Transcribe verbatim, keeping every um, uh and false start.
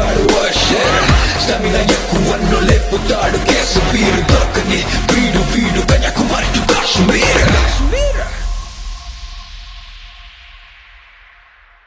లేపుతాడు వర్షర్ స్టామినా ఎక్కువన్ను లేపుతాడు కేసు వీరు దొరకని వీడు వీడు కన్యాకుమారి టు కాశ్మీర్